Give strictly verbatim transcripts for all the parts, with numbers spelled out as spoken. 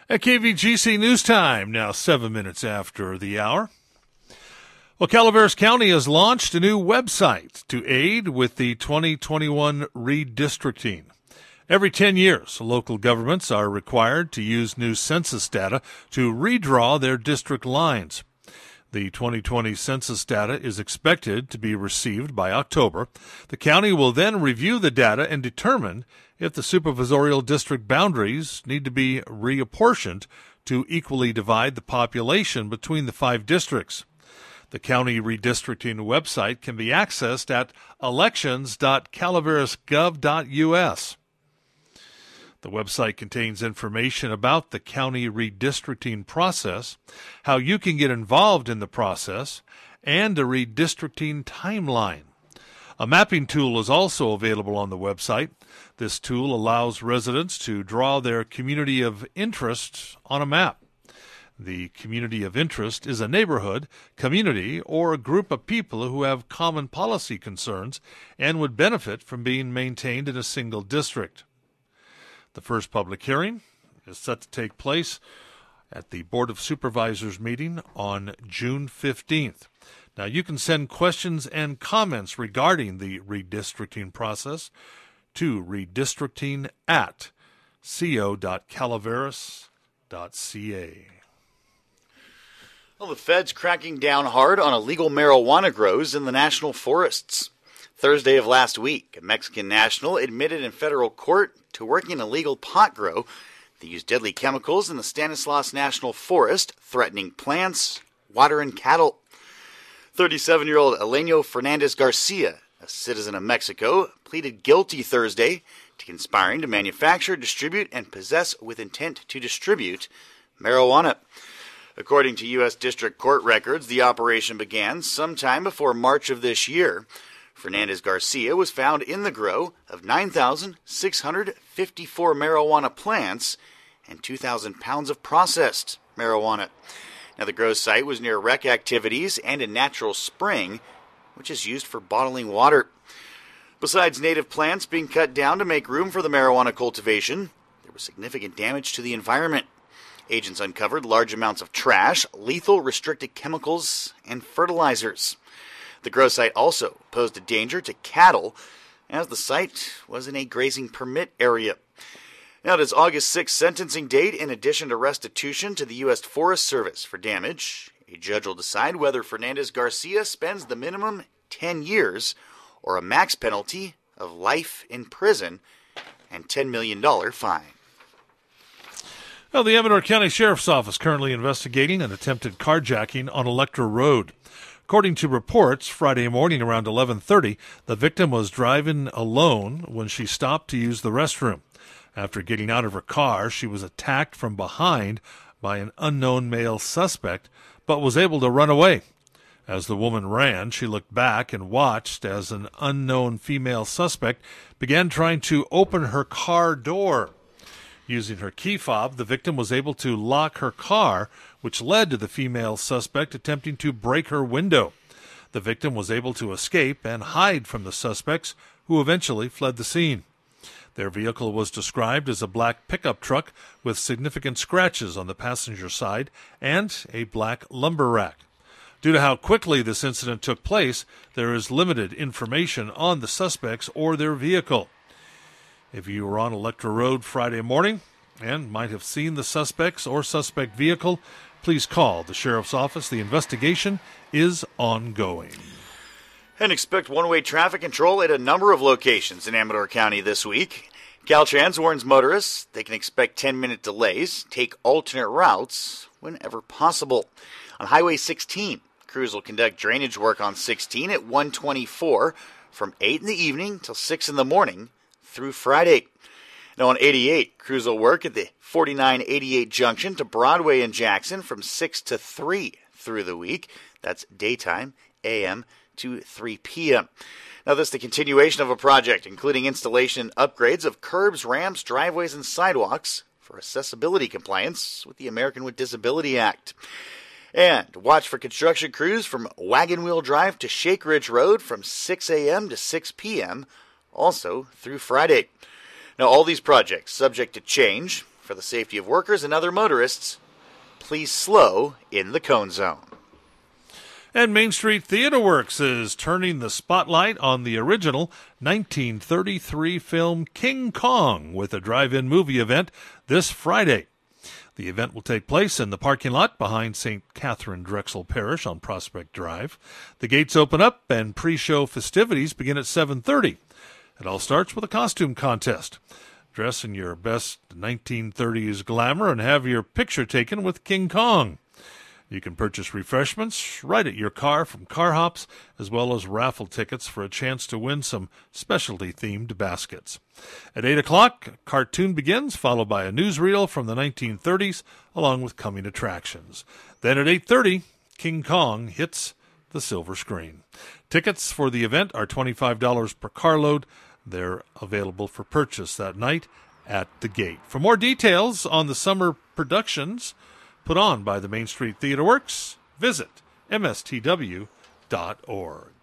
At K V G C News Time, now seven minutes after the hour. Well, Calaveras County has launched a new website to aid with the twenty twenty-one redistricting. Every ten years, local governments are required to use new census data to redraw their district lines. The twenty twenty census data is expected to be received by October. The county will then review the data and determine if the supervisorial district boundaries need to be reapportioned to equally divide the population between the five districts. The county redistricting website can be accessed at elections dot calaveras gov dot u s. The website contains information about the county redistricting process, how you can get involved in the process, and a redistricting timeline. A mapping tool is also available on the website. This tool allows residents to draw their community of interest on a map. The community of interest is a neighborhood, community, or a group of people who have common policy concerns and would benefit from being maintained in a single district. The first public hearing is set to take place at the Board of Supervisors meeting on June fifteenth. Now, you can send questions and comments regarding the redistricting process to redistricting at co dot calaveras dot c a. Well, the Fed's cracking down hard on illegal marijuana grows in the national forests. Thursday of last week, a Mexican national admitted in federal court to working an illegal pot grow that used deadly chemicals in the Stanislaus National Forest, threatening plants, water, and cattle. thirty-seven-year-old Eleno Fernandez Garcia, a citizen of Mexico, pleaded guilty Thursday to conspiring to manufacture, distribute, and possess with intent to distribute marijuana. According to U S District Court records, the operation began sometime before March of this year. Fernandez Garcia was found in the grow of nine thousand six hundred fifty-four marijuana plants and two thousand pounds of processed marijuana. Now, the grow site was near rec activities and a natural spring, which is used for bottling water. Besides native plants being cut down to make room for the marijuana cultivation, there was significant damage to the environment. Agents uncovered large amounts of trash, lethal restricted chemicals, and fertilizers. The grow site also posed a danger to cattle, as the site was in a grazing permit area. Now, it is August sixth sentencing date. In addition to restitution to the U S Forest Service for damage, a judge will decide whether Fernandez Garcia spends the minimum ten years or a max penalty of life in prison and ten million dollars fine. Well, the Amador County Sheriff's Office currently investigating an attempted carjacking on Electra Road. According to reports, Friday morning around eleven thirty, the victim was driving alone when she stopped to use the restroom. After getting out of her car, she was attacked from behind by an unknown male suspect, but was able to run away. As the woman ran, she looked back and watched as an unknown female suspect began trying to open her car door. Using her key fob, the victim was able to lock her car, which led to the female suspect attempting to break her window. The victim was able to escape and hide from the suspects, who eventually fled the scene. Their vehicle was described as a black pickup truck with significant scratches on the passenger side and a black lumber rack. Due to how quickly this incident took place, there is limited information on the suspects or their vehicle. If you were on Electra Road Friday morning and might have seen the suspects or suspect vehicle, please call the Sheriff's Office. The investigation is ongoing. And expect one-way traffic control at a number of locations in Amador County this week. Caltrans warns motorists they can expect ten-minute delays, take alternate routes whenever possible. On Highway sixteen, crews will conduct drainage work on sixteen at one twenty-four from eight in the evening till six in the morning through Friday. Now on eighty-eight, crews will work at the forty-nine eighty-eight junction to Broadway and Jackson from six to three through the week. That's daytime, A M to three p.m. Now, this is the continuation of a project, including installation and upgrades of curbs, ramps, driveways, and sidewalks for accessibility compliance with the American with Disability Act. And watch for construction crews from Wagon Wheel Drive to Shake Ridge Road from six a.m. to six p.m., also through Friday. Now, all these projects subject to change. For the safety of workers and other motorists, please slow in the cone zone. And Main Street Theater Works is turning the spotlight on the original nineteen thirty-three film King Kong with a drive-in movie event this Friday. The event will take place in the parking lot behind Saint Catherine Drexel Parish on Prospect Drive. The gates open up and pre-show festivities begin at seven thirty. It all starts with a costume contest. Dress in your best nineteen thirties glamour and have your picture taken with King Kong. You can purchase refreshments right at your car from Car Hops, as well as raffle tickets for a chance to win some specialty-themed baskets. At eight o'clock, a cartoon begins, followed by a newsreel from the nineteen thirties, along with coming attractions. Then at eight thirty, King Kong hits the silver screen. Tickets for the event are twenty-five dollars per carload. They're available for purchase that night at the gate. For more details on the summer productions put on by the Main Street Theater Works, visit m s t w dot org.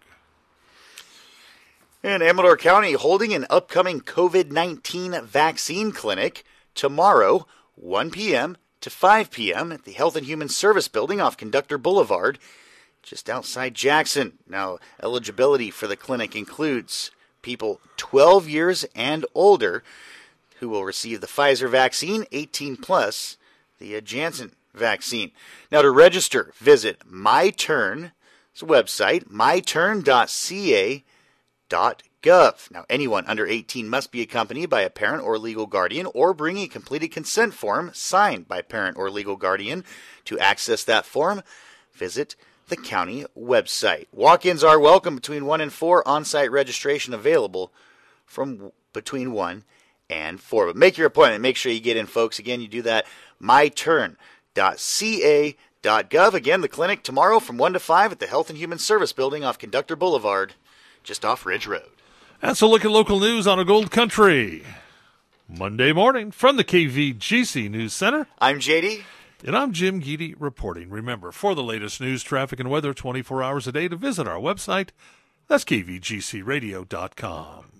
In Amador County, holding an upcoming covid nineteen vaccine clinic tomorrow, one p.m. to five p.m. at the Health and Human Service Building off Conductor Boulevard, just outside Jackson. Now, eligibility for the clinic includes people twelve years and older who will receive the Pfizer vaccine, eighteen plus, the uh, Janssen vaccine. Now, to register, visit MyTurn's website, my turn dot c a dot gov. Now, anyone under eighteen must be accompanied by a parent or legal guardian or bring a completed consent form signed by parent or legal guardian. To access that form, visit the county website. Walk-ins are welcome between one and four. On-site registration available from between one and four. But make your appointment. Make sure you get in, folks. Again, you do that, my turn dot c a dot gov. Again, the clinic tomorrow from one to five at the Health and Human Service Building off Conductor Boulevard, just off Ridge Road. That's a look at local news on a Gold Country Monday morning from the K V G C News Center. I'm J D. And I'm Jim Geedy reporting. Remember, for the latest news, traffic, and weather twenty-four hours a day, to visit our website. That's k v g c radio dot com.